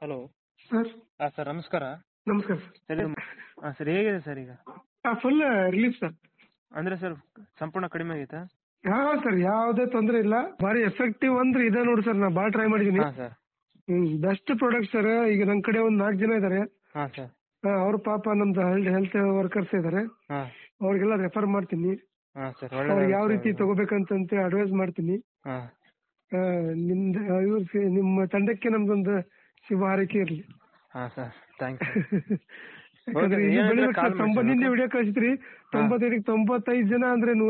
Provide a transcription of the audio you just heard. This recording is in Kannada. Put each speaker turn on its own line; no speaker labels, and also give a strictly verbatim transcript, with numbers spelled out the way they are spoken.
ಹಲೋ
ಸರ್
ಹಾಂ ಸರ್ ನಮಸ್ಕಾರ.
ನಮಸ್ಕಾರ
ಸರ್ ಇದು ಹಾಂ ಸರ್ ಹೇಗಿದೆ ಸರ್ ಈಗ?
Sir full relief sir.
ಅಂದರೆ ಸರ್ ಸಂಪೂರ್ಣ ಕಡಿಮೆ ಆಗೈತಾ?
ಹಾಂ ಸರ್ ಯಾವುದೇ ತೊಂದರೆ ಇಲ್ಲ. ಭಾರಿ ಎಫೆಕ್ಟಿವ್ ಅಂದ್ರೆ ಇದೆ ನೋಡಿ ಸರ್. ನಾ ಭಾಳ ಟ್ರೈ ಮಾಡಿದ್ದೀನಿ.
ಹಾಂ sir.
Hmm best product sir. ಈಗ ನನ್ನ ಕಡೆ ಒಂದು ನಾಲ್ಕು ಜನ ಇದ್ದಾರೆ.
ಹಾಂ ಸರ್.
ಅವ್ರ ಪಾಪ ನಮ್ದು ಹೆಲ್ತ್ ವರ್ಕರ್ಸ್ ಇದ್ದಾರೆ.
ಹಾಂ
ಅವ್ರಿಗೆಲ್ಲ ರೆಫರ್ ಮಾಡ್ತೀನಿ.
ಹಾಂ ಸರ್
ಅವ್ರಿಗೆ
ಒಳ್ಳೆ
ಯಾವ ರೀತಿ ತಗೋಬೇಕಂತ ಅಡ್ವೈಸ್ ಮಾಡ್ತೀನಿ.
ಹಾಂ
ನಿಮ್ದು ಇವ್ರ ನಿಮ್ಮ ತಂಡಕ್ಕೆ ನಮ್ದೊಂದು ಶುಭ ಹಾರೈಕೆ ಇರಲಿ.
ಹಾಂ ಸರ್ ಥ್ಯಾಂಕ್ಸ್.
ಯಾಕಂದ್ರೆ ಇಲ್ಲಿ ಬೆಳಿಬೇಕು ಸರ್. ತೊಂಬತ್ತು ನಿನ್ನೆ ವಿಡಿಯೋ ಕಳಿಸಿದ್ರಿ. ತೊಂಬತ್ತೈದು ತೊಂಬತ್ತೈದು ಜನ ಅಂದ್ರೆ